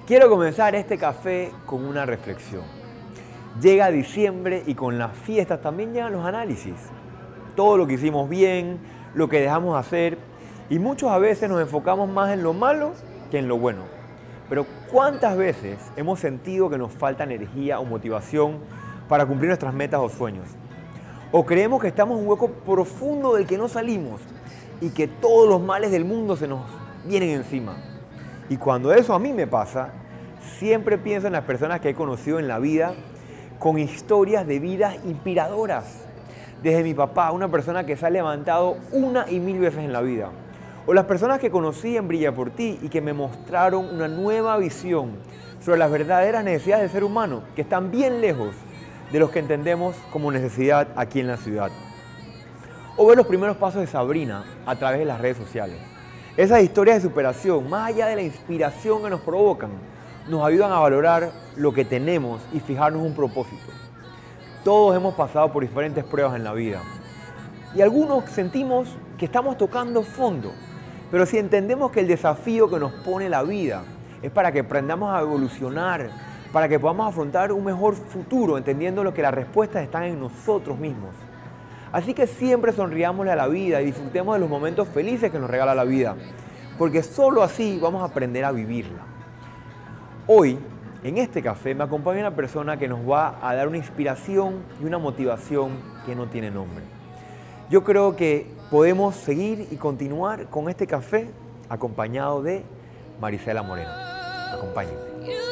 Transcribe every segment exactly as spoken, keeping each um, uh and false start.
Quiero comenzar este café con una reflexión. Llega diciembre y con las fiestas también llegan los análisis. Todo lo que hicimos bien, lo que dejamos de hacer, y muchos a veces nos enfocamos más en lo malo que en lo bueno. Pero ¿cuántas veces hemos sentido que nos falta energía o motivación para cumplir nuestras metas o sueños? ¿O creemos que estamos en un hueco profundo del que no salimos y que todos los males del mundo se nos vienen encima? Y cuando eso a mí me pasa, siempre pienso en las personas que he conocido en la vida con historias de vidas inspiradoras. Desde mi papá, una persona que se ha levantado una y mil veces en la vida. O las personas que conocí en Brilla por Ti y que me mostraron una nueva visión sobre las verdaderas necesidades del ser humano, que están bien lejos de los que entendemos como necesidad aquí en la ciudad. O ver los primeros pasos de Sabrina a través de las redes sociales. Esas historias de superación, más allá de la inspiración que nos provocan, nos ayudan a valorar lo que tenemos y fijarnos un propósito. Todos hemos pasado por diferentes pruebas en la vida y algunos sentimos que estamos tocando fondo, pero si entendemos que el desafío que nos pone la vida es para que aprendamos a evolucionar, para que podamos afrontar un mejor futuro, entendiendo lo que las respuestas están en nosotros mismos. Así que siempre sonriámosle a la vida y disfrutemos de los momentos felices que nos regala la vida, porque solo así vamos a aprender a vivirla. Hoy, en este café, me acompaña una persona que nos va a dar una inspiración y una motivación que no tiene nombre. Yo creo que podemos seguir y continuar con este café acompañado de Marisela Moreno. Acompáñenme.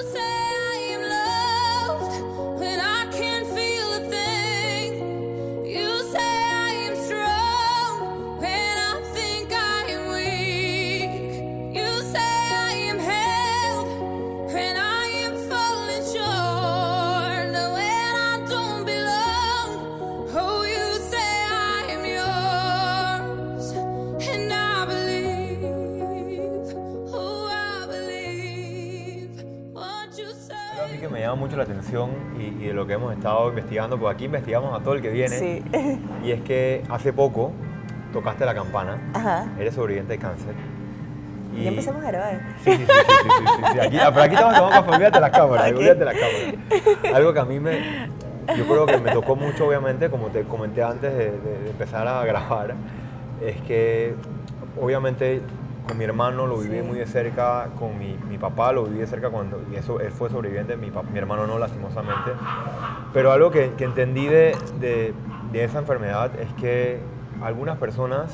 Me llama mucho la atención y, y de lo que hemos estado investigando, porque aquí investigamos a todo el que viene, sí. Y es que hace poco tocaste la campana. Ajá. Eres sobreviviente de cáncer. Y ya empezamos a grabar. Sí, sí, sí, sí, sí, sí, sí. Aquí, pero aquí estamos tomando café, olvídate las cámaras, okay. olvídate las cámaras. Algo que a mí me, yo creo que me tocó mucho, obviamente, como te comenté antes de, de, de empezar a grabar, es que obviamente con mi hermano lo viví sí. muy de cerca, con mi, mi papá lo viví de cerca cuando, y eso, él fue sobreviviente, mi, mi hermano no, lastimosamente. Pero algo que, que entendí de, de, de esa enfermedad es que algunas personas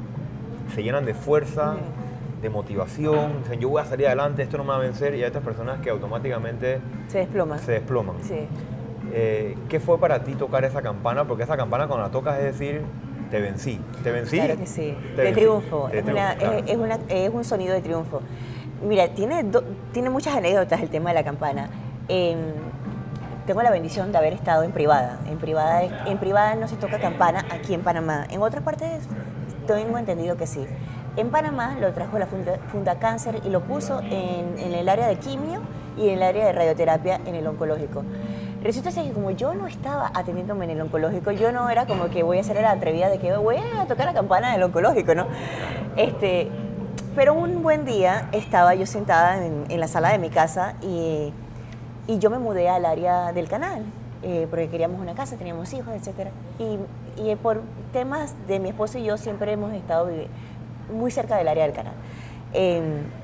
se llenan de fuerza, sí. de motivación, dicen yo voy a salir adelante, esto no me va a vencer, y hay otras personas que automáticamente se desploman. Se desploman. Sí. Eh, ¿Qué fue para ti tocar esa campana? Porque esa campana cuando la tocas es decir, te vencí, te vencí. Claro que sí, de vencí. triunfo, de es, triunfo una, claro. es, es, una, es un sonido de triunfo. Mira, tiene, do, tiene muchas anécdotas el tema de la campana. Eh, tengo la bendición de haber estado en privada. En privada, en privada no se toca campana aquí en Panamá. En otras partes tengo entendido que sí. En Panamá lo trajo la Funda, Funda Cáncer y lo puso en, en el área de quimio y en el área de radioterapia en el oncológico. Resulta que como yo no estaba atendiéndome en el oncológico, yo no era como que voy a hacer la atrevida de que voy a tocar la campana del oncológico, ¿no? Este, pero un buen día estaba yo sentada en, en la sala de mi casa y, y yo me mudé al área del canal, eh, porque queríamos una casa, teníamos hijos, etcétera. Y, y por temas de mi esposo y yo siempre hemos estado muy cerca del área del canal. Eh,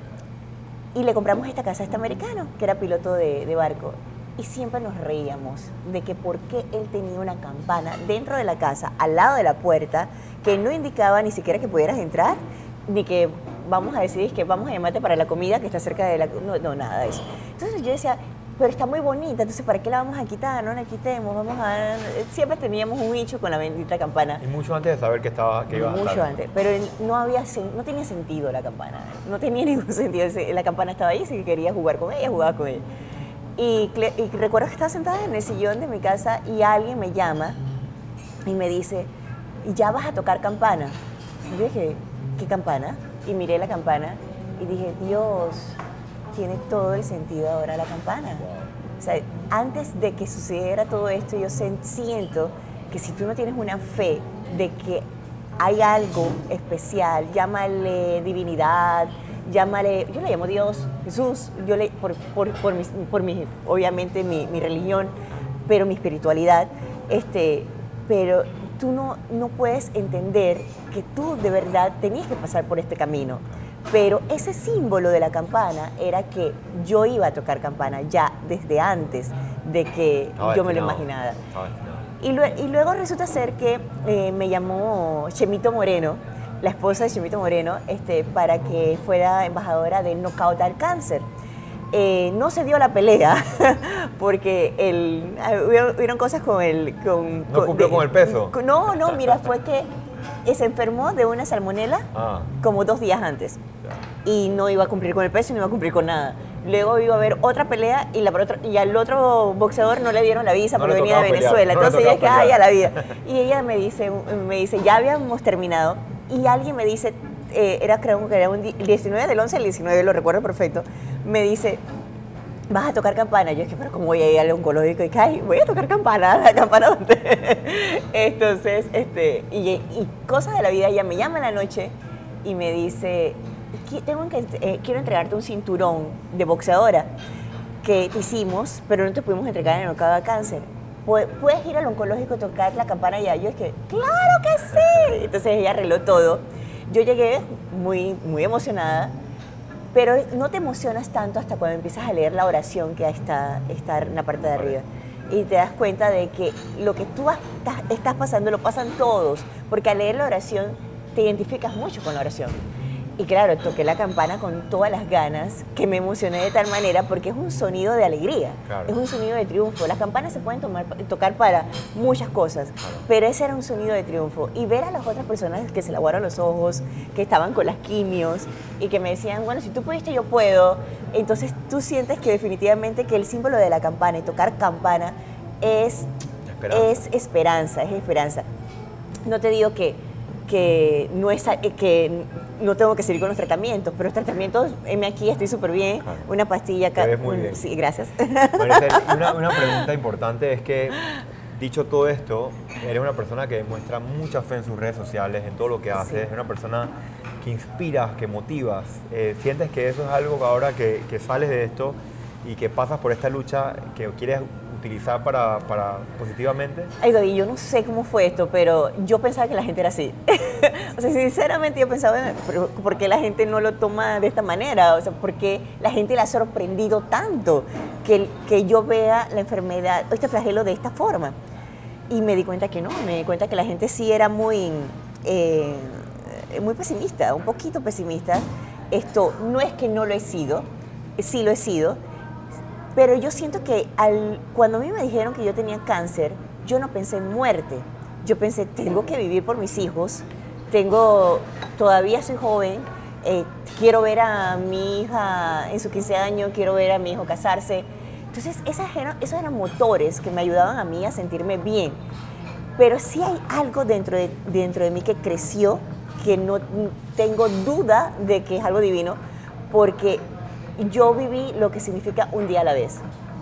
y le compramos esta casa a este americano, que era piloto de, de barco. Y siempre nos reíamos de que por qué él tenía una campana dentro de la casa, al lado de la puerta, que no indicaba ni siquiera que pudieras entrar, ni que vamos a decidir que vamos a llamarte para la comida que está cerca de la... No, no, nada de eso. Entonces yo decía, pero está muy bonita, entonces ¿para qué la vamos a quitar? No la quitemos, vamos a... Siempre teníamos un bicho con la bendita campana. Y mucho antes de saber que, estaba, que iba mucho a estar. Mucho antes, pero no, había, no tenía sentido la campana, no tenía ningún sentido. La campana estaba ahí, si quería jugar con ella, jugaba con ella. Y, y recuerdo que estaba sentada en el sillón de mi casa y alguien me llama y me dice, ¿ya vas a tocar campana? Y dije, ¿qué campana? Y miré la campana y dije, Dios, tiene todo el sentido ahora la campana. O sea, antes de que sucediera todo esto, yo siento que si tú no tienes una fe de que hay algo especial, llámale divinidad, llámale, yo le llamo Dios, Jesús, yo le, por, por, por, mi, por mi, obviamente mi, mi religión, pero mi espiritualidad, este, pero tú no, no puedes entender que tú de verdad tenías que pasar por este camino. Pero ese símbolo de la campana era que yo iba a tocar campana ya desde antes de que Estaba yo me lo destinado. imaginara. Estaba destinado. Y, lue- y luego resulta ser que eh, me llamó Chemito Moreno, la esposa de Chemito Moreno, este, para que fuera embajadora de Knockout al Cáncer. Eh, no se dio la pelea porque el, ah, hubieron, hubieron cosas con el... Con, ¿No cumplió con el peso? con- no, no, mira, fue que se enfermó de una salmonela Ah, como dos días antes ya. y no iba a cumplir con el peso y no iba a cumplir con nada. Luego iba a haber otra pelea y, la, otra- y al otro boxeador no le dieron la visa No porque le venía de tocaba pelear, Venezuela. no le Entonces ella es que, tocaba ay, a pelear". la vida. Y ella me dice, me dice, ya habíamos terminado y alguien me dice, eh, era creo que era un di- el diecinueve del once, el diecinueve, lo recuerdo perfecto, me dice, vas a tocar campana. Yo es que, pero ¿cómo voy a ir al oncológico? Y que, ay, voy a tocar campana, ¿la campana dónde? Entonces, este, y, y cosas de la vida, ella me llama en la noche y me dice, "Qui- tengo que, eh, quiero entregarte un cinturón de boxeadora que te hicimos, pero no te pudimos entregar en el Knockout al Cáncer. Pu- ¿Puedes ir al oncológico a tocar la campana ya?" Yo es que, ¡claro que sí! Entonces ella arregló todo. Yo llegué muy, muy emocionada, pero no te emocionas tanto hasta cuando empiezas a leer la oración que está, está en la parte de arriba. Y te das cuenta de que lo que tú has- estás, estás pasando lo pasan todos, porque al leer la oración te identificas mucho con la oración. Y claro, toqué la campana con todas las ganas, que me emocioné de tal manera porque es un sonido de alegría, Claro. es un sonido de triunfo. Las campanas se pueden tomar- tocar para muchas cosas, Claro. pero ese era un sonido de triunfo. Y ver a las otras personas que se le aguaron los ojos, que estaban con las quimios y que me decían, bueno, si tú pudiste, yo puedo. Entonces tú sientes que definitivamente que el símbolo de la campana y tocar campana es Esperanza. es esperanza, es esperanza. No te digo que, que, no es, a- que no tengo que seguir con los tratamientos, pero los tratamientos, heme aquí, estoy súper bien, Claro. una pastilla acá. Te ves muy un- bien. Sí, gracias. Maricel, una, una pregunta importante es que, dicho todo esto, eres una persona que demuestra mucha fe en sus redes sociales, en todo lo que haces, Sí. es una persona que inspiras, que motivas. Eh, ¿Sientes que eso es algo que ahora que, que sales de esto y que pasas por esta lucha que quieres utilizar para, para positivamente? Ay, David, yo no sé cómo fue esto, pero yo pensaba que la gente era así. O sea, sinceramente yo pensaba, "Pero, ¿por qué la gente no lo toma de esta manera? O sea, ¿por qué la gente le ha sorprendido tanto que, que yo vea la enfermedad, este flagelo de esta forma?" Y me di cuenta que no, me di cuenta que la gente sí era muy, eh, muy pesimista, un poquito pesimista. Esto no es que no lo he sido, sí lo he sido, pero yo siento que al, cuando a mí me dijeron que yo tenía cáncer, yo no pensé en muerte. Yo pensé, tengo que vivir por mis hijos, tengo, todavía soy joven, eh, quiero ver a mi hija en sus quince años, quiero ver a mi hijo casarse. Entonces, esas eran, esos eran motores que me ayudaban a mí a sentirme bien. Pero sí hay algo dentro de, dentro de mí que creció, que no tengo duda de que es algo divino, porque yo viví lo que significa un día a la vez.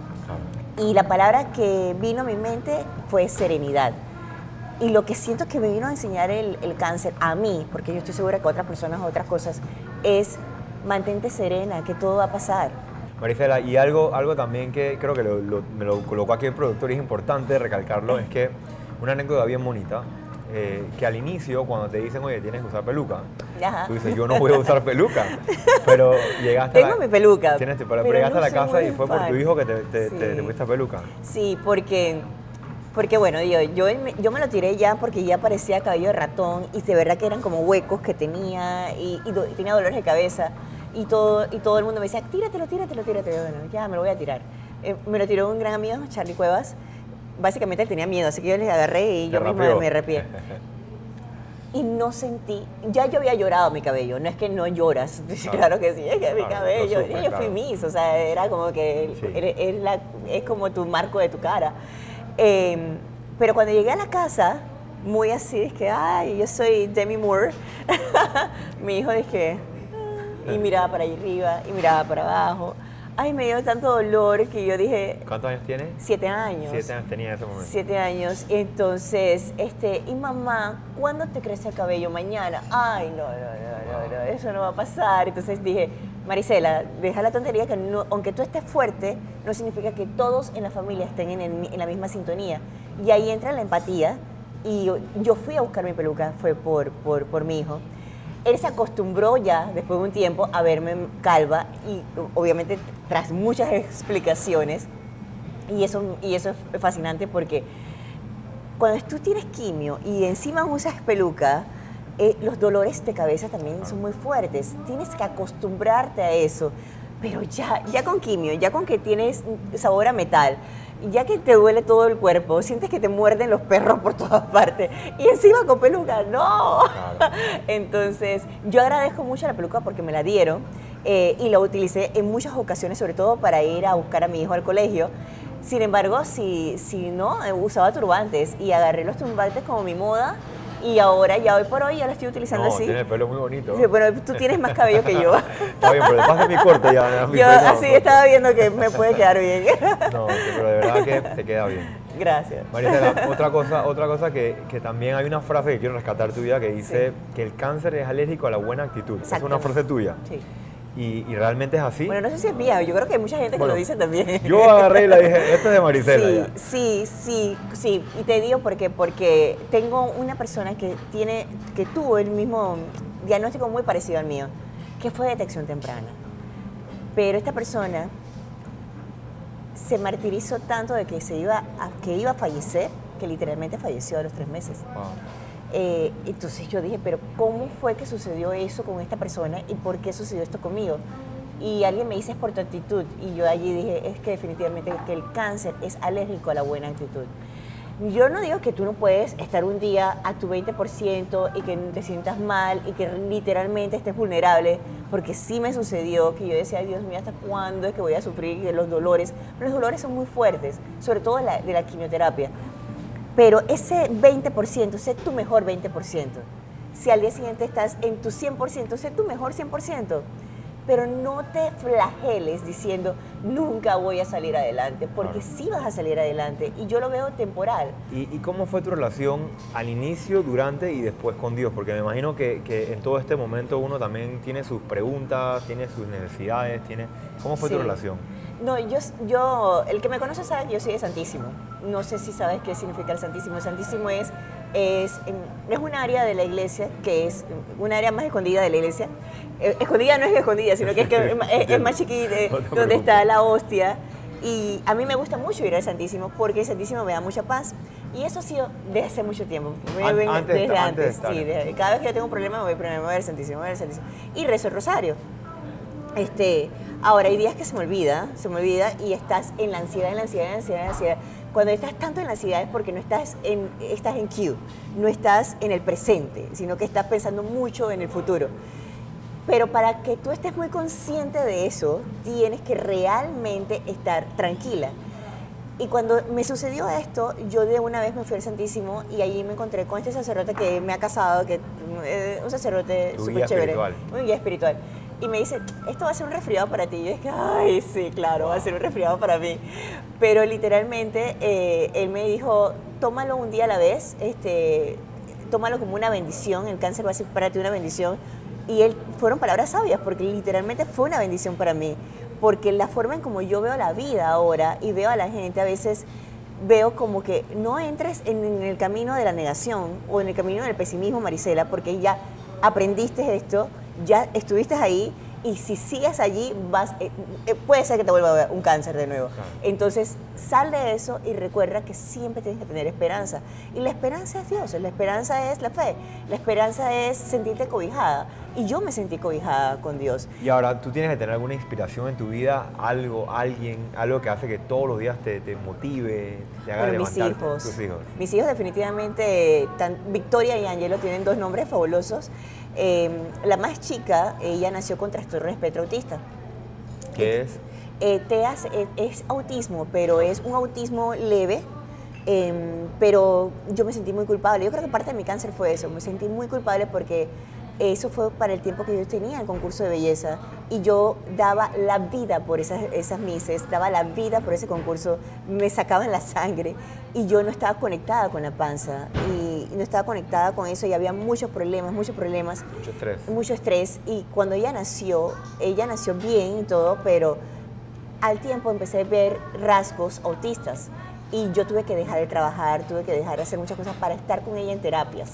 Y la palabra que vino a mi mente fue serenidad. Y lo que siento que me vino a enseñar el, el cáncer a mí, porque yo estoy segura que a otras personas otras cosas, es mantente serena, que todo va a pasar. Marisela, y algo, algo también que creo que lo- lo- me lo colocó aquí el productor y es importante recalcarlo, es que una anécdota bien bonita, eh, que al inicio cuando te dicen, oye, tienes que usar peluca, Ajá. tú dices, yo no voy a usar peluca, pero llegaste Tengo a la, mi peluca, tienes tu- pero pero llegaste no a la soy casa muy y fue por tu fan. hijo que te, te, Sí. te, te pusiste peluca. Sí, porque, porque bueno, yo, yo, me- yo me lo tiré ya porque ya parecía cabello de ratón y de verdad que eran como huecos que tenía y, y do- y tenía dolores de cabeza y todo, y todo el mundo me decía, tíratelo, tíratelo, tíratelo. Bueno, ya me lo voy a tirar. Eh, me lo tiró un gran amigo, Charlie Cuevas. Básicamente él tenía miedo, así que yo le agarré y Te yo misma rapeó. me rapié. Y no sentí, ya yo había llorado mi cabello, no es que no lloras, Claro. claro que sí, es que mi Claro, lo cabello, sufres, y yo fui claro. Miss, o sea, era como que Sí. eres- es, la- es como tu marco de tu cara. Eh, pero cuando llegué a la casa, muy así, es que, ay, yo soy Demi Moore, mi hijo dije, ah, y miraba para allá arriba, y miraba para abajo, ay, me dio tanto dolor que yo dije, ¿Cuántos años tienes? siete años. Siete años tenía en ese momento. Siete años. Entonces, este, y mamá, ¿cuándo te crece el cabello? Mañana. Ay, no, no, no, no, claro, eso no va a pasar. Entonces dije, Marisela, deja la tontería, que no, aunque tú estés fuerte, no significa que todos en la familia estén en, el- en la misma sintonía. Y ahí entra la empatía. Y yo, yo fui a buscar mi peluca, fue por, por, por mi hijo. Él se acostumbró ya, después de un tiempo, a verme calva y obviamente tras muchas explicaciones. Y eso, y eso es fascinante porque cuando tú tienes quimio y encima usas peluca, eh, los dolores de cabeza también son muy fuertes. Tienes que acostumbrarte a eso. Pero ya, ya con quimio, ya con que tienes sabor a metal, ya que te duele todo el cuerpo, sientes que te muerden los perros por todas partes y encima con peluca, ¡no! Claro. Entonces, yo agradezco mucho la peluca porque me la dieron eh, y la utilicé en muchas ocasiones, sobre todo para ir a buscar a mi hijo al colegio. Sin embargo, si, si no, usaba turbantes y agarré los turbantes como mi moda. Y ahora, ya hoy por hoy, ya lo estoy utilizando no, así. Tiene el pelo muy bonito. Sí, bueno, tú tienes más cabello que yo. Está bien, pero pasa mi corte ya. Mi yo pelo, así corte. estaba viendo que me puede quedar bien. No, pero de verdad que te queda bien. Gracias. Marisela, otra cosa, otra cosa que, que también hay una frase que quiero rescatar tuya que dice Sí. que el cáncer es alérgico a la buena actitud. Exacto. Es una frase tuya. Sí. Y, y realmente es así. Bueno, no sé si es mía, yo creo que hay mucha gente que Bueno, lo dice también. Yo agarré y le dije, esto es de Marisela. Sí, ya. sí, sí, sí. Y te digo porque, porque tengo una persona que, tiene, que tuvo el mismo diagnóstico muy parecido al mío, que fue detección temprana. Pero esta persona se martirizó tanto de que, se iba a, que iba a fallecer, que literalmente falleció a los tres meses. Wow. Eh, entonces yo dije, pero ¿cómo fue que sucedió eso con esta persona y por qué sucedió esto conmigo? Y alguien me dice, es por tu actitud. Y yo allí dije, es que definitivamente que el cáncer es alérgico a la buena actitud. Yo no digo que tú no puedes estar un día a tu veinte por ciento y que te sientas mal y que literalmente estés vulnerable, porque sí me sucedió que yo decía, Dios mío, ¿hasta cuándo es que voy a sufrir los dolores? Pero los dolores son muy fuertes, sobre todo de la, de la quimioterapia. Pero ese veinte por ciento, sé tu mejor veinte por ciento. Si al día siguiente estás en tu cien por ciento, sé tu mejor cien por ciento. Pero no te flageles diciendo, nunca voy a salir adelante, porque Claro. sí vas a salir adelante. Y yo lo veo temporal. ¿Y, ¿Y cómo fue tu relación al inicio, durante y después con Dios? Porque me imagino que, que en todo este momento uno también tiene sus preguntas, tiene sus necesidades, tiene... ¿Cómo fue Sí. tu relación? No, yo, yo, el que me conoce sabe que yo soy de Santísimo. No sé si sabes qué significa el Santísimo. El Santísimo es, es, es un área de la iglesia, que es un área más escondida de la iglesia. Eh, escondida no es escondida, sino que es, que es, es más chiquita, eh, No te donde está preocupes. la hostia. Y a mí me gusta mucho ir al Santísimo porque el Santísimo me da mucha paz. Y eso ha sido desde hace mucho tiempo. Me An- ven antes de desde estar- antes. antes de estar. Sí, desde- cada vez que yo tengo un problema me voy primero me voy al Santísimo, me voy al Santísimo. Y rezo el rosario. Este, ahora, hay días que se me olvida, se me olvida y estás en la ansiedad, en la ansiedad, en la ansiedad, en la ansiedad. Cuando estás tanto en la ansiedad es porque no estás en, estás en Q, no estás en el presente, sino que estás pensando mucho en el futuro. Pero para que tú estés muy consciente de eso, tienes que realmente estar tranquila. Y cuando me sucedió esto, yo de una vez me fui al Santísimo y allí me encontré con este sacerdote que me ha casado, que es un sacerdote Tu súper guía chévere, espiritual. un guía espiritual. Y me dice, esto va a ser un resfriado para ti. Y yo es que, ay, sí, claro, va a ser un resfriado para mí. Pero literalmente, eh, él me dijo, tómalo un día a la vez, este, tómalo como una bendición, el cáncer va a ser para ti una bendición. Y él, fueron palabras sabias, porque literalmente fue una bendición para mí. Porque la forma en como yo veo la vida ahora y veo a la gente, a veces veo como que no entres en, en el camino de la negación o en el camino del pesimismo, Marisela, porque ya aprendiste esto, ya estuviste ahí y si sigues allí, vas, eh, eh, puede ser que te vuelva un cáncer de nuevo. Claro. Entonces, sal de eso y recuerda que siempre tienes que tener esperanza. Y la esperanza es Dios, la esperanza es la fe, la esperanza es sentirte cobijada. Y yo me sentí cobijada con Dios. Y ahora, ¿tú tienes que tener alguna inspiración en tu vida? Algo, alguien, algo que hace que todos los días te, te motive, te haga Bueno, mis levantar hijos. tus hijos. Mis hijos definitivamente, tan, Victoria y Angelo tienen dos nombres fabulosos. Eh, la más chica, ella nació con trastorno espectro autista. ¿Qué es? Eh, TEAS es, es autismo, pero es un autismo leve, eh, pero yo me sentí muy culpable. Yo creo que parte de mi cáncer fue eso, me sentí muy culpable porque eso fue para el tiempo que yo tenía el concurso de belleza y yo daba la vida por esas, esas misses, daba la vida por ese concurso, me sacaban la sangre y yo no estaba conectada con la panza y, no estaba conectada con eso y había muchos problemas, muchos problemas. Mucho estrés. Mucho estrés. Y cuando ella nació, ella nació bien y todo, pero al tiempo empecé a ver rasgos autistas. Y yo tuve que dejar de trabajar, tuve que dejar de hacer muchas cosas para estar con ella en terapias.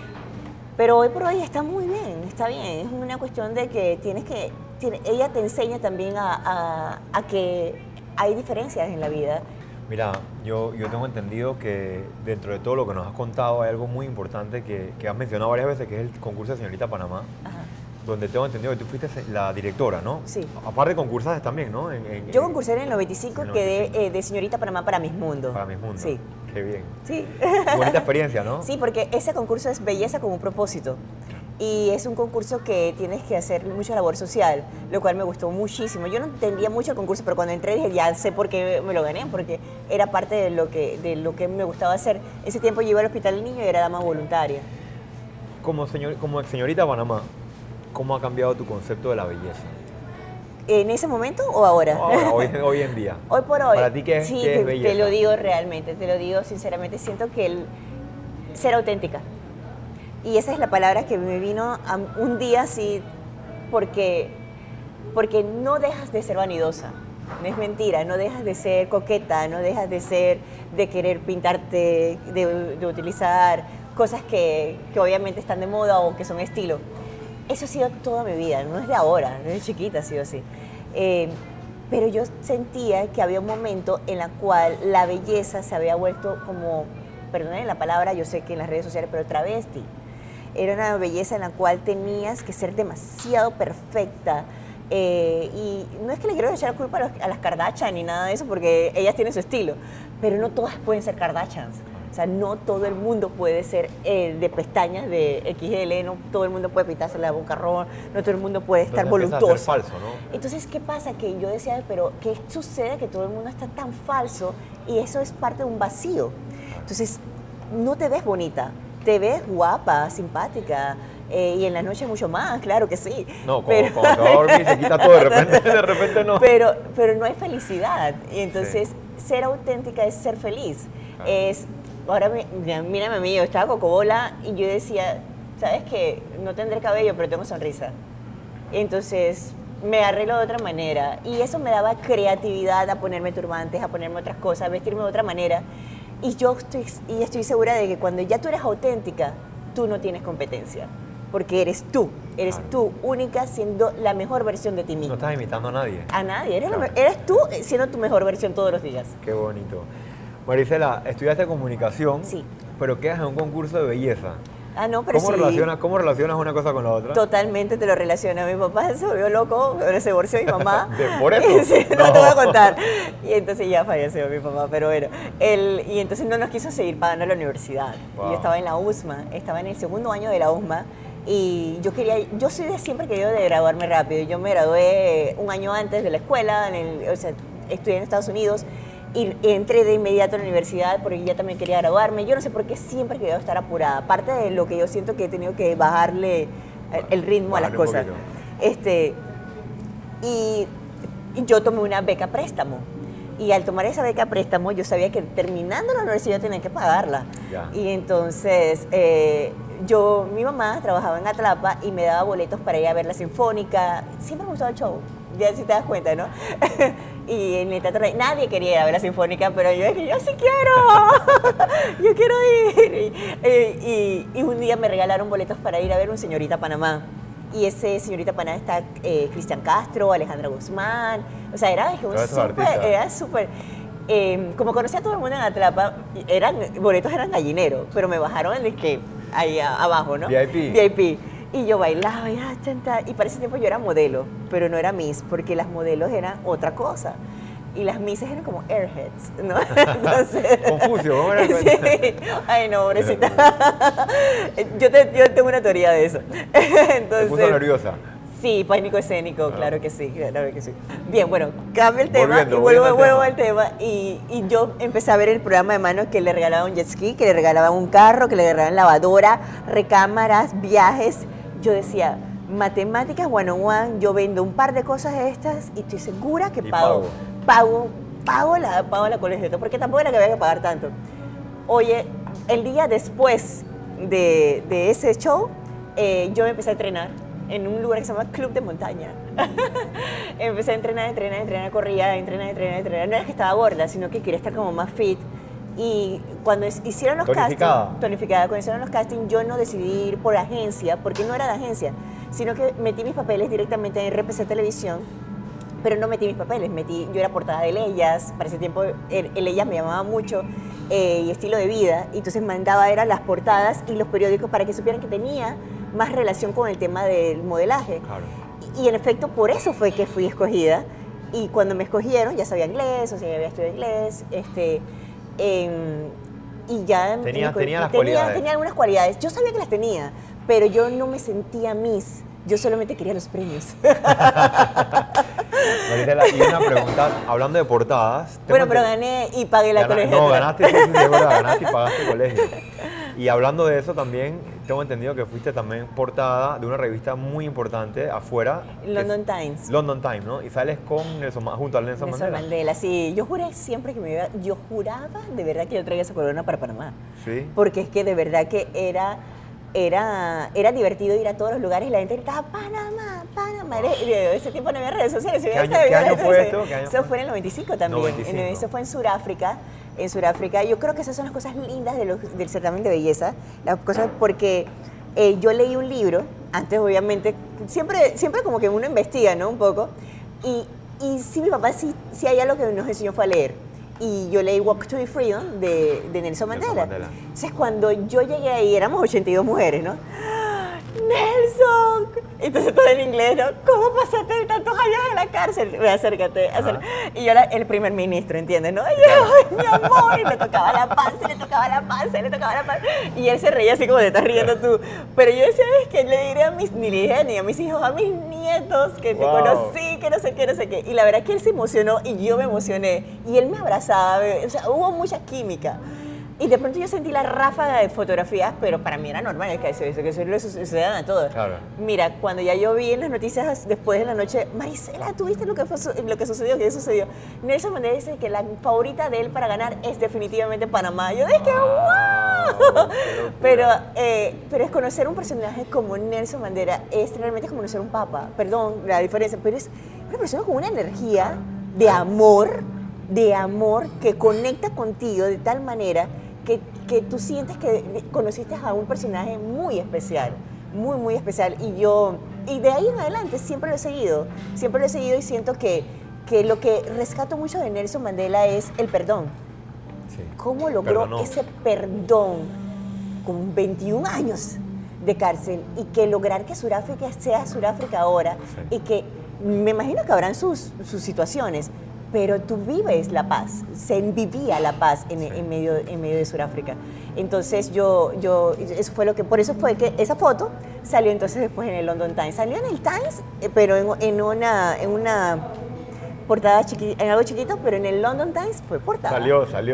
Pero hoy por hoy está muy bien, está bien. Es una cuestión de que tienes que... Tiene, ella te enseña también a, a, a que hay diferencias en la vida. Mira, yo, yo tengo entendido que dentro de todo lo que nos has contado hay algo muy importante que, que has mencionado varias veces, que es el concurso de Señorita Panamá. Ajá. Donde tengo entendido que tú fuiste la directora, ¿no? Sí. Aparte concursaste también, ¿no? En, en, Yo concursé en el noventa y cinco, en el noventa y cinco. quedé eh, de Señorita Panamá para Miss Mundo. Para Miss Mundo. Sí. Qué bien. Sí. Bonita experiencia, ¿no? Sí, porque ese concurso es belleza con un propósito. Y es un concurso que tienes que hacer mucha labor social, lo cual me gustó muchísimo. Yo no entendía mucho el concurso, pero cuando entré dije, ya sé por qué me lo gané, porque era parte de lo que, de lo que me gustaba hacer. Ese tiempo yo iba al Hospital del Niño y era dama voluntaria. Como, señor, como señorita Panamá, ¿cómo ha cambiado tu concepto de la belleza? ¿En ese momento o ahora? Ahora, hoy, hoy en día. Hoy por hoy. ¿Para ti qué es, sí, qué es te, belleza? te lo digo realmente, te lo digo sinceramente. Siento que el ser auténtica. Y esa es la palabra que me vino a un día así, porque, porque no dejas de ser vanidosa. No es mentira, no dejas de ser coqueta, no dejas de ser, de querer pintarte, de, de utilizar cosas que, que obviamente están de moda o que son estilo. Eso ha sido toda mi vida, no es de ahora, desde chiquita ha sido así. Eh, pero yo sentía que había un momento en el cual la belleza se había vuelto como, perdonen la palabra, yo sé que en las redes sociales, pero travesti. Era una belleza en la cual tenías que ser demasiado perfecta. Eh, y no es que le quiero echar culpa a, los, a las Kardashian ni nada de eso, porque ellas tienen su estilo, pero no todas pueden ser Kardashians. O sea, no todo el mundo puede ser eh, de pestañas de equis ele, no todo el mundo puede pintarse la boca roja, no todo el mundo puede estar Entonces voluptuoso. a ser falso, ¿no? Entonces, ¿qué pasa? Que yo decía, pero ¿qué sucede? Que todo el mundo está tan falso y eso es parte de un vacío. Entonces, no te ves bonita, te ves guapa, simpática, eh, y en la noche mucho más, claro que sí. No, como, pero, como te va a dormir se quita todo, de repente, de repente no. Pero, pero no hay felicidad. Y entonces, Sí. ser auténtica es ser feliz. Claro. Es, ahora, mi- mira, mírame a mí, yo estaba cocobola y yo decía, ¿sabes qué? No tendré cabello, pero tengo sonrisa. Entonces, me arreglo de otra manera. Y eso me daba creatividad a ponerme turbantes, a ponerme otras cosas, a vestirme de otra manera. Y yo estoy, y estoy segura de que cuando ya tú eres auténtica, tú no tienes competencia. Porque eres tú, eres Claro. tú única siendo la mejor versión de ti No misma. estás imitando a nadie. A nadie, eres, Claro. lo me- eres tú siendo tu mejor versión todos los días. Qué bonito. Marisela, estudiaste comunicación, Sí. pero quedas en un concurso de belleza. Ah, no, pero ¿Cómo, sí, relacionas, ¿Cómo relacionas una cosa con la otra? totalmente te lo relaciona. Mi papá se volvió loco, pero se divorció mi mamá. ¿De- por eso? Sí, no, No. te voy a contar. Y entonces ya falleció mi papá, pero bueno. Él, y entonces no nos quiso seguir pagando la universidad. Y Wow. yo estaba en la U S M A, estaba en el segundo año de la U S M A. Y yo quería, yo soy de siempre querido de graduarme rápido. Yo me gradué un año antes de la escuela, en el, o sea, estudié en Estados Unidos y entré de inmediato a la universidad porque ya también quería graduarme. Yo no sé por qué siempre he querido estar apurada. Aparte de lo que yo siento que he tenido que bajarle el, el ritmo a las Bajarle un cosas. poquito. Este, y, y yo tomé una beca préstamo. Y al tomar esa beca préstamo, yo sabía que terminando la universidad tenía que pagarla. Ya. Y entonces, eh, yo, mi mamá trabajaba en Atlapa y me daba boletos para ir a ver la Sinfónica. Siempre me gustaba el show, ya si te das cuenta, ¿no? Y en el teatro, nadie quería ir a ver la Sinfónica, pero yo dije, yo sí quiero, yo quiero ir. Y, y- y un día me regalaron boletos para ir a ver un Señorita Panamá. Y ese Señorita Panamá está eh, Cristian Castro, Alejandra Guzmán. O sea, era dije, un Todos esos súper, artistas. era súper. eh, como conocía a todo el mundo en Atlapa, eran, boletos eran gallineros, pero me bajaron de que ahí a- abajo, ¿no? V I P. V I P. Y yo bailaba, y, ah, chanta, y para ese tiempo yo era modelo, pero no era Miss, porque las modelos eran otra cosa. Y las Misses eran como airheads, ¿no? Entonces, Confucio, ¿cómo era el cuento? sí. Ay, no, pobrecita. yo, te- yo tengo una teoría de eso. Te Entonces, puso nerviosa. sí, pánico escénico, Ah. claro que sí, claro que sí. Bien, bueno, cambio el tema Volviendo, y vuelvo, volviendo al vuelvo tema. al tema. Y, y yo empecé a ver el programa de manos que le regalaban un jet ski, que le regalaban un carro, que le regalaban lavadora, recámaras, viajes. Yo decía, matemáticas one on one, yo vendo un par de cosas de estas y estoy segura que Y pago. pago. Pago, pago la, pago la colegiata, porque tampoco era que había que pagar tanto. Oye, el día después de, de ese show, eh, yo me empecé a entrenar en un lugar que se llama Club de Montaña. Empecé a entrenar, entrenar, entrenar, corría, entrenar, entrenar, entrenar. No era que estaba gorda, sino que quería estar como más fit. Y cuando hicieron los tonificada. castings, tonificada, cuando hicieron los castings, yo no decidí ir por agencia, porque no era de agencia, sino que metí mis papeles directamente en R P C Televisión, pero no metí mis papeles, metí, yo era portada de Ellas, para ese tiempo el, el Ellas me llamaba mucho, eh, y estilo de vida, y entonces mandaba eran las portadas y los periódicos para que supieran que tenía más relación con el tema del modelaje. Claro. Y, y en efecto por eso fue que fui escogida, y cuando me escogieron ya sabía inglés, o sea, ya había estudiado inglés, este... Eh, y ya tenía, me, tenía las tenía, cualidades. tenía algunas cualidades. Yo sabía que las tenía, pero yo no me sentía Miss. Yo solamente quería los premios. Maritela, y una pregunta, hablando de portadas. Bueno, pero gané y pagué la Gana, colegiatura. No, ganaste, sí, sí, es verdad, ganaste y pagaste colegio. Y hablando de eso también, tengo entendido que fuiste también portada de una revista muy importante afuera. London es, Times. London Times, ¿no? Y sales con Nelson, junto a Nelson, Nelson Mandela. Mandela, sí. Yo juré siempre que me iba... Yo juraba de verdad que yo traía esa corona para Panamá. Sí. Porque es que de verdad que era... Era, era divertido ir a todos los lugares y la gente gritaba Panamá, Panamá. Ese tiempo no había redes sociales. ¿Qué año, ¿qué año fue esto? ¿Qué año eso fue? fue en el noventa y cinco también. noventa y cinco. Eso fue en Sudáfrica. En Sudáfrica. Yo creo que esas son las cosas lindas de los, del certamen de belleza. Las cosas porque eh, yo leí un libro, antes obviamente, siempre, siempre como que uno investiga, ¿no? Un poco. Y, y sí, mi papá sí, sí hay algo que nos enseñó fue a leer. Y yo leí Walk to the Freedom de, de Nelson Mandela. Nelson Mandela. Entonces, cuando yo llegué ahí, éramos ochenta y dos mujeres, ¿no? ¡Nelson! Entonces todo en inglés, ¿no? ¿Cómo pasaste tantos años en la cárcel? Ve, acércate, acércate. Y yo era el primer ministro, ¿entiendes? ¿No? Y yo, ¡ay, mi amor! Y le tocaba la panza, le tocaba la panza, le tocaba la panza. Y él se reía así como te estás riendo tú. Pero yo decía, es que le diré a mis, ni le dije ni a mis hijos, a mis nietos que te Wow. conocí, que no sé qué, no sé qué. Y la verdad es que él se emocionó y yo me emocioné. Y él me abrazaba, o sea, hubo mucha química. Y de pronto yo sentí la ráfaga de fotografías, pero para mí era normal, es que eso, eso, que eso le sucedían a todos. Claro. Mira, cuando ya yo vi en las noticias después de la noche, Marisela, ¿tú viste lo que, fue, lo que sucedió? ¿Qué sucedió? Nelson Mandela dice que la favorita de él para ganar es definitivamente Panamá. Yo dije, ¡wow! Pero, eh, pero es conocer un personaje como Nelson Mandela, es realmente como conocer un papa, perdón la diferencia, pero es una persona con una energía de amor, de amor que conecta contigo de tal manera que, que tú sientes que conociste a un personaje muy especial, muy, muy especial. Y yo, y de ahí en adelante siempre lo he seguido, siempre lo he seguido y siento que, que lo que rescato mucho de Nelson Mandela es el perdón. Sí. ¿Cómo logró Perdonó. ese perdón con veintiún años de cárcel y que lograr que Sudáfrica sea Sudáfrica ahora Sí. y que me imagino que habrán sus, sus situaciones, pero tú vives la paz, se vivía la paz en, Sí. en, medio, en medio de Sudáfrica. Entonces yo, yo, eso fue lo que, por eso fue que esa foto salió entonces después en el London Times. Salió en el Times, eh, pero en, en, una, en una portada chiquita, en algo chiquito, pero en el London Times fue portada. Salió, salió.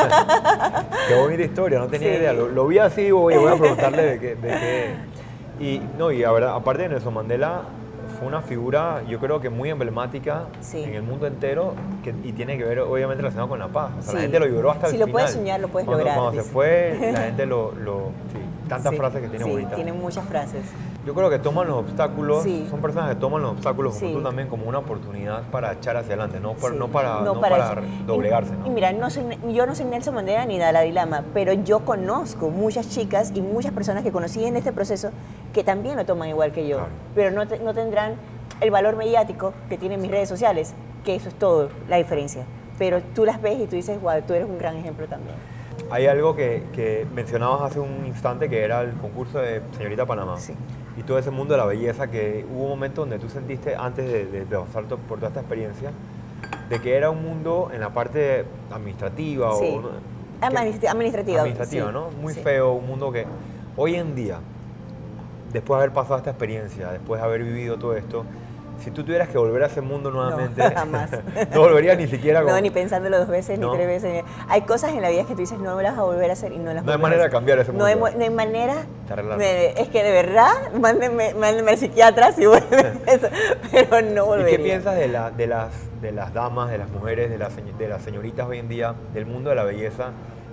Qué bonita historia, no tenía Sí. idea. Lo, lo vi así, voy, voy a preguntarle de qué, de qué. Y no, y a ver, aparte de Nelson Mandela, fue una figura, yo creo que muy emblemática Sí. en el mundo entero que, y tiene que ver obviamente relacionado con la paz. O sea, la Sí. gente lo vibró hasta Si el lo final. puedes soñar, lo puedes cuando, lograr, Cuando se dice. fue, la gente lo... lo sí, tantas Sí, frases que tiene sí, bonitas. tiene muchas frases. Yo creo que toman los obstáculos, Sí. son personas que toman los obstáculos como Sí. tú también como una oportunidad para echar hacia adelante, no, para, Sí, no para, no para eso. doblegarse. Y, ¿no? y mira, no soy, yo no soy Nelson Mandela ni Dalai Lama, pero yo conozco muchas chicas y muchas personas que conocí en este proceso que también lo toman igual que yo, Claro. pero no, te- no tendrán el valor mediático que tienen mis redes sociales, que eso es todo, la diferencia. Pero tú las ves y tú dices, wow, tú eres un gran ejemplo también. Hay algo que, que mencionabas hace un instante que era el concurso de Señorita Panamá. Sí. Y todo ese mundo de la belleza que hubo un momento donde tú sentiste antes de, de, de pasar to- por toda esta experiencia de que era un mundo en la parte administrativa Sí. o no- Administ- que- administrativa. administrativa, sí, ¿no? Muy sí. feo, un mundo que hoy en día, después de haber pasado esta experiencia, después de haber vivido todo esto, si tú tuvieras que volver a ese mundo nuevamente, No, jamás. no volverías ni siquiera con... No, ni pensándolo dos veces, No. ni tres veces. ni- Hay cosas en la vida que tú dices, no las vas a volver a hacer y no las No hay vuelves a manera de hacer. cambiar ese No hay, mundo. mo- no hay manera. De arreglarlo. Me- es que de verdad, mándenme, mándenme al psiquiatra si vuelven eso, pero no ¿Y volvería. qué piensas de, la, de, las, de las damas, de las mujeres, de las, señ- de las señoritas hoy en día, del mundo de la belleza,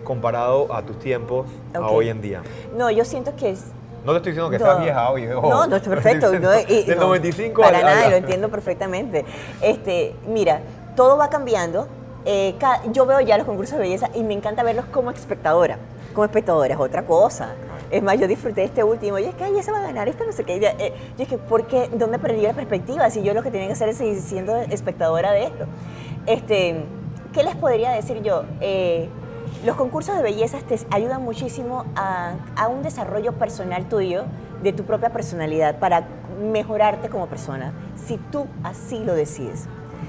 comparado a tus tiempos, Ok. a hoy en día? No, yo siento que es... No te estoy diciendo que No. seas vieja hoy. ojo. No, no, está perfecto. Estoy No, diciendo y- del no, noventa y cinco para al- nada, al- lo entiendo perfectamente. Este, mira, todo va cambiando. Eh, ca- yo veo ya los concursos de belleza y me encanta verlos como espectadora. Como espectadora es otra cosa. Es más, yo disfruté de este último. Y es que, ay, esa va a ganar, esta no sé qué. Ya, eh, yo es que, ¿por qué? ¿Dónde perdí la perspectiva? Si yo lo que tenía que hacer es seguir siendo espectadora de esto. Este, ¿qué les podría decir yo? Eh, los concursos de belleza te ayudan muchísimo a, a un desarrollo personal tuyo, de tu propia personalidad, para mejorarte como persona, si tú así lo decides.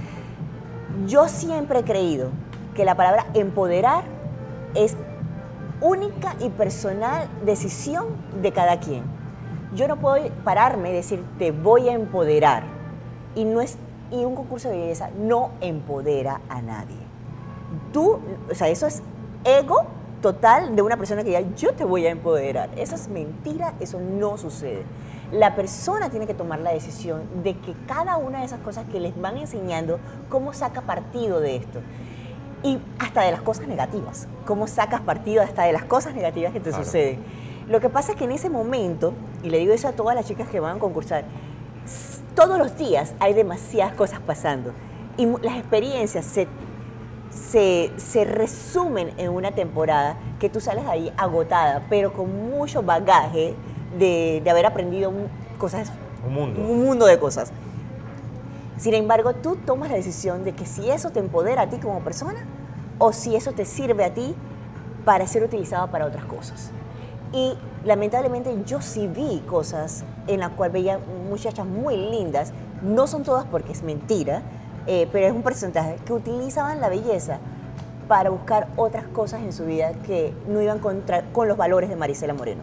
Yo siempre he creído que la palabra empoderar es única y personal decisión de cada quien. Yo no puedo pararme y decir te voy a empoderar y no es y un concurso de belleza no empodera a nadie. Tú, o sea, eso es ego total de una persona que diga yo te voy a empoderar. Eso es mentira, eso no sucede. La persona tiene que tomar la decisión de que cada una de esas cosas que les van enseñando, cómo saca partido de esto. Y hasta de las cosas negativas. Cómo sacas partido hasta de las cosas negativas que te Claro. suceden. Lo que pasa es que en ese momento, y le digo eso a todas las chicas que van a concursar, s- todos los días hay demasiadas cosas pasando. Y mu- las experiencias se, se, se resumen en una temporada que tú sales de ahí agotada, pero con mucho bagaje de, de haber aprendido un- cosas, Un mundo. un mundo de cosas. Sin embargo, tú tomas la decisión de que si eso te empodera a ti como persona o si eso te sirve a ti para ser utilizado para otras cosas. Y lamentablemente yo sí vi cosas en las cuales veía muchachas muy lindas, no son todas porque es mentira, eh, pero es un porcentaje, que utilizaban la belleza para buscar otras cosas en su vida que no iban contra, con los valores de Marisela Moreno.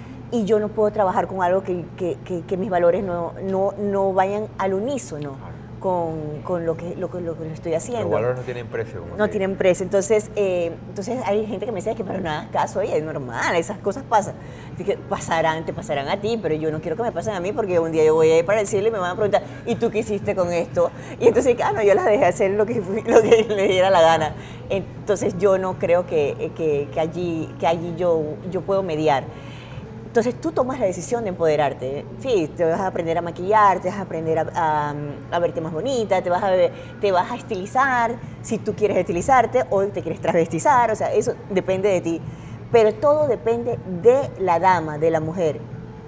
Y yo no puedo trabajar con algo que, que, que, que mis valores no, no, no vayan al unísono con, con lo, que, lo, que, lo que estoy haciendo. Los valores no tienen precio. como No que- tienen precio. Entonces, eh, entonces hay gente que me dice que pero no hagas caso, oye, es normal, esas cosas pasan. Así que pasarán, te pasarán a ti, pero yo no quiero que me pasen a mí porque un día yo voy a ir para el cielo y me van a preguntar, ¿y tú qué hiciste con esto? Y entonces, ah, no, yo las dejé hacer lo que, fui- lo que le diera la gana. Entonces yo no creo que, que, que allí, que allí yo, yo puedo mediar. Entonces tú tomas la decisión de empoderarte. Sí, te vas a aprender a maquillar, te vas a aprender a, a, a verte más bonita, te vas a, ver- te vas a estilizar, si tú quieres estilizarte o te quieres travestizar, o sea, eso depende de ti. Pero todo depende de la dama, de la mujer.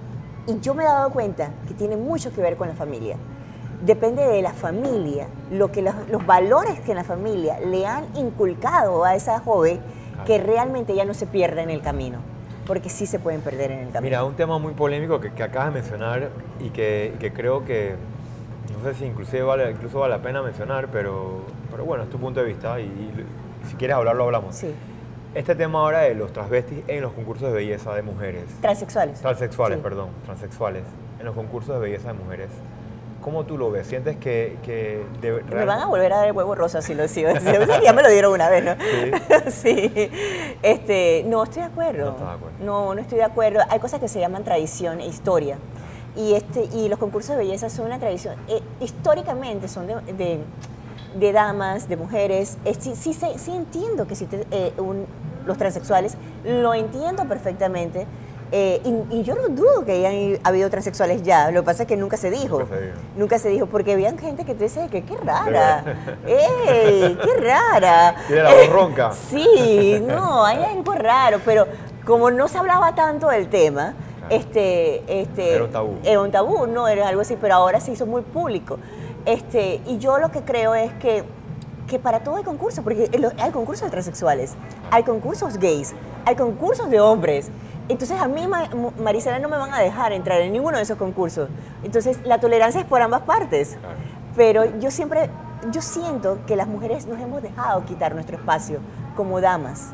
Y yo me he dado cuenta que tiene mucho que ver con la familia. Depende de la familia, lo que los, los valores que en la familia le han inculcado a esa joven, que realmente ya no se pierda en el camino. Porque sí se pueden perder en el camino. Mira, un tema muy polémico que, que acabas de mencionar y que, que creo que, no sé si inclusive vale, incluso vale la pena mencionar, pero, pero bueno, es tu punto de vista y, y si quieres hablarlo, hablamos. Sí. Este tema ahora de los transvestis en los concursos de belleza de mujeres. Transexuales. Transexuales, Sí. perdón, transexuales, en los concursos de belleza de mujeres. ¿Cómo tú lo ves? ¿Sientes que, que de, Me van a volver a dar el huevo rosa si lo sigo. Si lo- ya me lo dieron una vez, ¿no? Sí. Sí. Este, no estoy de acuerdo. No estás de acuerdo. No, no estoy de acuerdo. Hay cosas que se llaman tradición e historia. Y, este, y los concursos de belleza son una tradición. Eh, históricamente son de, de, de damas, de mujeres. Eh, sí, sí, sé- sí entiendo que si te- eh, un- los transexuales, lo entiendo perfectamente. Eh, y, y yo no dudo que hayan habido transexuales ya, lo que pasa es que nunca se dijo. Nunca se dijo. Nunca se dijo, porque había gente que te dice que qué rara. ¡Ey, qué rara! Tiene la voz ronca. Sí, no, hay algo raro, pero como no se hablaba tanto del tema, Claro. este, este, Era un tabú. Era un tabú, no era algo así, pero ahora se hizo muy público. Este, y yo lo que creo es que, que para todo hay concursos, porque el- hay concursos de transexuales, hay concursos gays, hay concursos de hombres. Entonces a mí, Ma- Marisela, no me van a dejar entrar en ninguno de esos concursos. Entonces la tolerancia es por ambas partes. Claro. Pero yo siempre, yo siento que las mujeres nos hemos dejado quitar nuestro espacio como damas,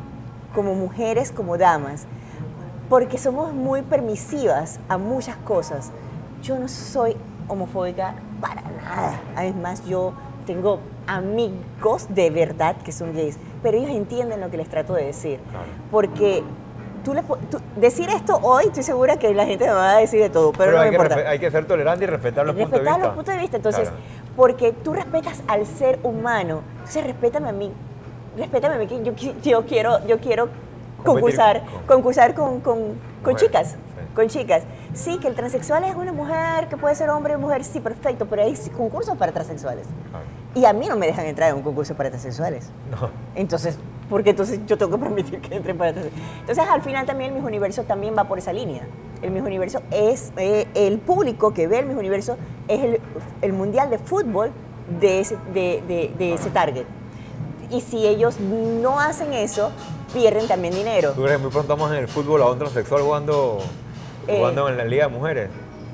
como mujeres, como damas, porque somos muy permisivas a muchas cosas. Yo no soy homofóbica para nada. Además, yo tengo amigos de verdad que son gays, pero ellos entienden lo que les trato de decir. Claro. Porque tú les, pu- tú- decir esto hoy, estoy segura que la gente me va a decir de todo, pero, Pero no hay, me que importa. respe- hay que ser tolerante y respetar los puntos de Respetar vista. los puntos de vista. Entonces, Claro. porque tú respetas al ser humano, entonces respétame a mí respétame, que yo, qui- yo quiero, yo quiero concursar, con- concursar con, con, con Mujeres, chicas, sí. con chicas. Sí, que el transexual es una mujer, que puede ser hombre o mujer, sí, perfecto, pero hay concursos para transexuales. Claro. Y a mí no me dejan entrar en un concurso para transexuales. No. Entonces, porque entonces yo tengo que permitir que entren para transexuales. Entonces, al final también el Miss Universo también va por esa línea. El Miss Universo es, eh, el público que ve el Miss Universo es el, el mundial de fútbol de ese, de, de, de ese target. Y si ellos no hacen eso, pierden también dinero. ¿Tú crees que muy pronto vamos en el fútbol a un transexual jugando, Eh, jugando en la Liga de Mujeres?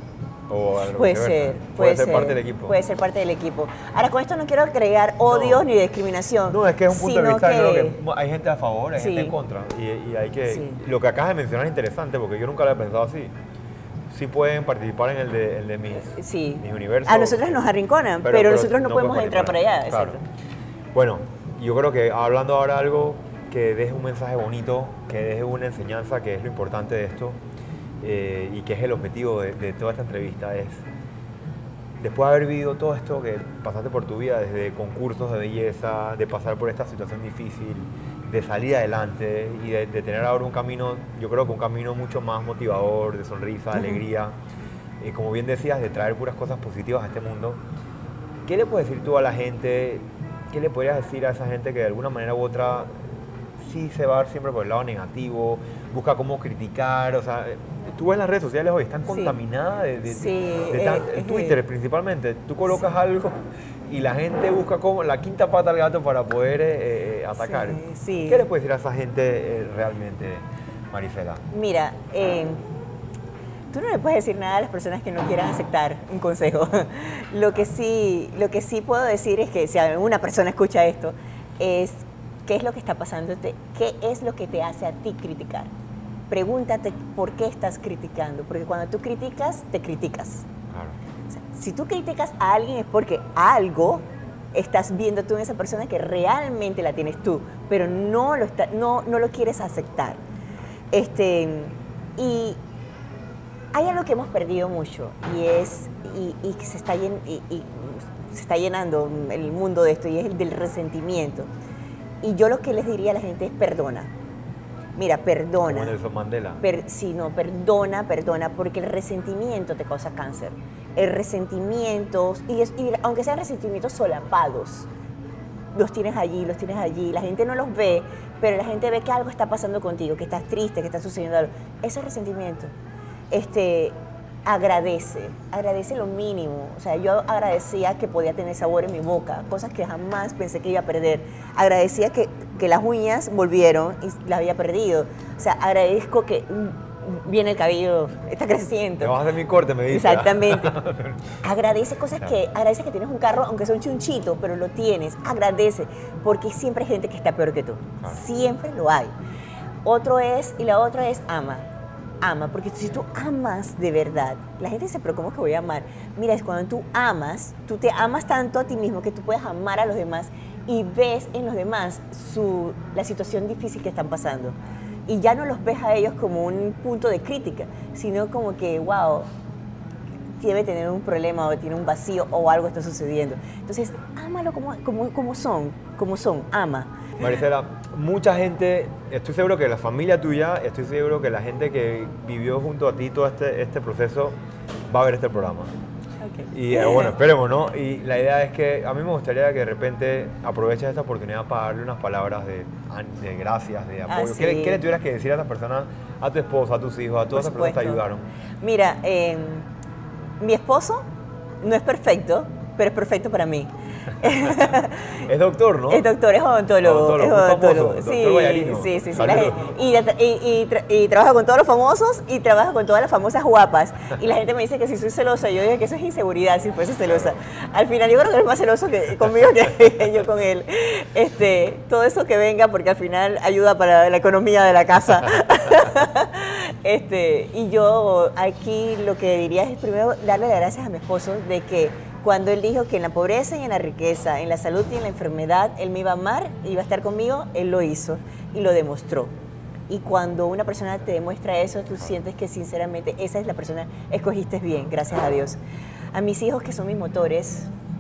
O a lo Puede viceversa? ser, Puede puede ser ser parte del equipo. Puede ser parte del equipo. Ahora, con esto no quiero agregar odios No. ni discriminación. No, es que es un punto de sino vista, que- creo que hay gente a favor, hay Sí. gente en contra. Y, y hay que. Sí. Lo que acabas de mencionar es interesante porque yo nunca lo había pensado así. Sí pueden participar en el de, el de mis, Sí. mis universos. A nosotros nos arrinconan, pero, nosotros no, podemos pueden entrar para participar. allá. Claro. Exacto. Bueno, yo creo que hablando ahora algo que deje un mensaje bonito, que deje una enseñanza, que es lo importante de esto, eh, y que es el objetivo de, de toda esta entrevista, es después de haber vivido todo esto que pasaste por tu vida, desde concursos de belleza, de pasar por esta situación difícil, de salir adelante y de, de tener ahora un camino, yo creo que un camino mucho más motivador, de sonrisa, de alegría, y como bien decías, de traer puras cosas positivas a este mundo. ¿Qué le puedes decir tú a la gente? ¿Qué le podrías decir a esa gente que de alguna manera u otra sí se va siempre por el lado negativo, busca cómo criticar? O sea, tú ves las redes sociales hoy, están Sí. contaminadas de, de- Sí, de tan- eh, en Twitter eh. principalmente. Tú colocas algo y la gente busca como la quinta pata al gato para poder eh, eh, atacar. Sí, sí. ¿Qué le puedes decir a esa gente eh, realmente, Marisela? Mira, eh, tú no le puedes decir nada a las personas que no quieran aceptar un consejo. Lo que sí, lo que sí puedo decir es que si alguna persona escucha esto, es qué es lo que está pasando, qué es lo que te hace a ti criticar. Pregúntate por qué estás criticando, porque cuando tú criticas, te criticas. Claro. O sea, si tú criticas a alguien es porque algo estás viendo tú en esa persona que realmente la tienes tú, pero no lo, está, no, no lo quieres aceptar. Este, y hay algo que hemos perdido mucho y es y, y que se está, llen, y, y se está llenando el mundo de esto y es el del resentimiento. Y yo lo que les diría a la gente es perdona. Mira, perdona. Como Nelson Mandela. Per, sí, no, perdona, perdona, porque el resentimiento te causa cáncer. El resentimiento, y, es, y aunque sean resentimientos solapados, los tienes allí, los tienes allí, la gente no los ve, pero la gente ve que algo está pasando contigo, que estás triste, que está sucediendo algo. Eso es resentimiento. Este, agradece, agradece lo mínimo. O sea, yo agradecía que podía tener sabor en mi boca, cosas que jamás pensé que iba a perder. Agradecía que, que las uñas volvieron y las había perdido. O sea, agradezco que mm, viene el cabello, está creciendo. Te vas a hacer mi corte, me dice. Exactamente. Agradece cosas que, agradece que tienes un carro, aunque sea un chunchito, pero lo tienes. Agradece, porque siempre hay gente que está peor que tú. Claro. Siempre lo hay. Otro es, y la otra es ama. Ama, porque si tú amas de verdad, la gente dice, pero ¿cómo que voy a amar? Mira, es cuando tú amas, tú te amas tanto a ti mismo que tú puedes amar a los demás y ves en los demás su, la situación difícil que están pasando. Y ya no los ves a ellos como un punto de crítica, sino como que, wow, debe tener un problema o tiene un vacío o algo está sucediendo. Entonces, ámalo como, como, como son, como son, ama. Marisela, mucha gente, estoy seguro que la familia tuya, estoy seguro que la gente que vivió junto a ti todo este, este proceso va a ver este programa. Okay. Y eh, bueno, esperemos, ¿no? Y la idea es que a mí me gustaría que de repente aproveches esta oportunidad para darle unas palabras de, de gracias, de apoyo. Ah, sí. ¿Qué, le- ¿Qué le tuvieras que decir a esas personas, a tu esposa, a tus hijos, a todas esas Por personas que te supuesto. ayudaron? Mira, eh, mi esposo no es perfecto, pero es perfecto para mí. Es doctor, ¿no? Es doctor, es odontólogo. Odontólogo, es muy odontólogo. famoso, Sí, doctor Vallarino. sí, sí, sí. La Saludos. gente- y, la- y- y tra- y trabaja con todos los famosos y trabaja con todas las famosas guapas. Y la gente me dice que si soy celosa, yo digo que eso es inseguridad si fuese celosa. Al final yo creo que él es más celoso que conmigo que yo con él. Este, todo eso que venga porque al final ayuda para la economía de la casa. Este, y yo aquí lo que diría es primero darle las gracias a mi esposo de que cuando él dijo que en la pobreza y en la riqueza, en la salud y en la enfermedad, él me iba a amar, iba a estar conmigo, él lo hizo y lo demostró. Y cuando una persona te demuestra eso, tú sientes que sinceramente esa es la persona, escogiste bien, gracias a Dios. A mis hijos que son mis motores,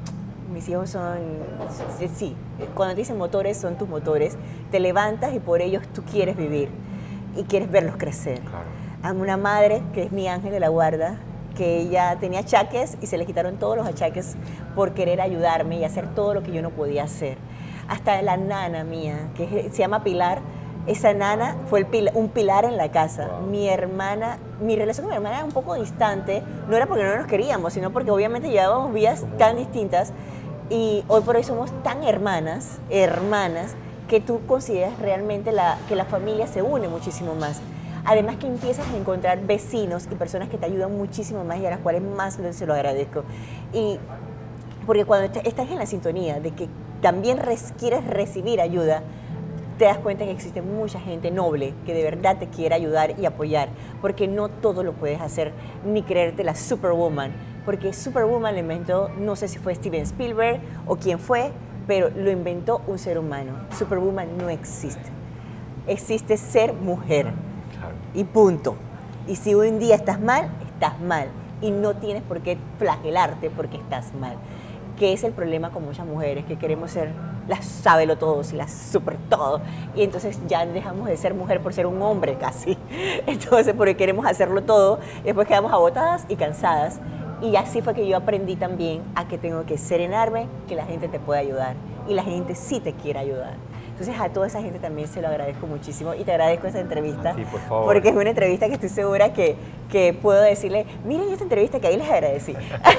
Mis hijos son, sí, sí, cuando te dicen motores, son tus motores. Te levantas y por ellos tú quieres vivir y quieres verlos crecer. Claro. A una madre que es mi ángel de la guarda, que ella tenía achaques y se le quitaron todos los achaques por querer ayudarme y hacer todo lo que yo no podía hacer. Hasta la nana mía, que se llama Pilar, esa nana fue el pil, un pilar en la casa. Wow. Mi hermana, mi relación con mi hermana era un poco distante, no era porque no nos queríamos, sino porque obviamente llevábamos vidas tan distintas y hoy por hoy somos tan hermanas, hermanas, que tú consideras realmente la, que la familia se une muchísimo más. Además que empiezas a encontrar vecinos y personas que te ayudan muchísimo más y a las cuales más se lo agradezco. Y porque cuando estás en la sintonía de que también res, quieres recibir ayuda, te das cuenta que existe mucha gente noble que de verdad te quiere ayudar y apoyar, porque no todo lo puedes hacer ni creerte la Superwoman, porque Superwoman lo inventó, no sé si fue Steven Spielberg o quién fue, pero lo inventó un ser humano. Superwoman no existe. Existe ser mujer. Claro. Y punto. Y si un día estás mal, estás mal. Y no tienes por qué flagelarte porque estás mal. Que es el problema con muchas mujeres, que queremos ser las sábelo todos y las super todo. Y entonces ya dejamos de ser mujer por ser un hombre casi. Entonces, porque queremos hacerlo todo, y después quedamos agotadas y cansadas. Y así fue que yo aprendí también a que tengo que serenarme, que la gente te puede ayudar. Y la gente sí te quiere ayudar. Entonces a toda esa gente también se lo agradezco muchísimo y te agradezco esta entrevista. A ti, por favor. Porque es una entrevista que estoy segura que, que puedo decirle, miren esta entrevista que ahí les agradecí.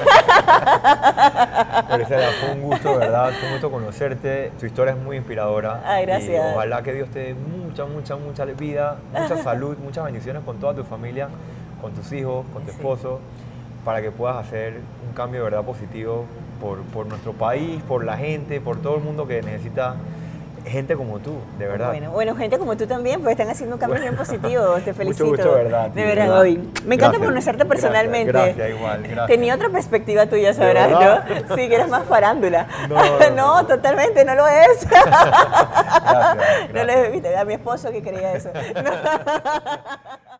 Maricela, fue un gusto, ¿verdad? Fue un gusto conocerte. Tu historia es muy inspiradora. Ay, gracias. Y ojalá que Dios te dé mucha, mucha, mucha vida, mucha salud, muchas bendiciones con toda tu familia, con tus hijos, con tu Sí. esposo, para que puedas hacer un cambio de verdad positivo por, por nuestro país, por la gente, por todo el mundo que necesita gente como tú, de verdad. Bueno, bueno, gente como tú también, pues están haciendo un cambio bien positivo. Te felicito. Mucho gusto, ¿verdad? De tío, verdad, ¿verdad? hoy. Me encanta Gracias. conocerte personalmente. Gracias, gracias, igual, gracias. Tenía otra perspectiva tuya, sabrás, verdad? ¿no? Sí, que eres más farándula. No, no, no. No, totalmente, no lo es. Gracias, No lo gracias. es, viste, a mi esposo que quería eso. No.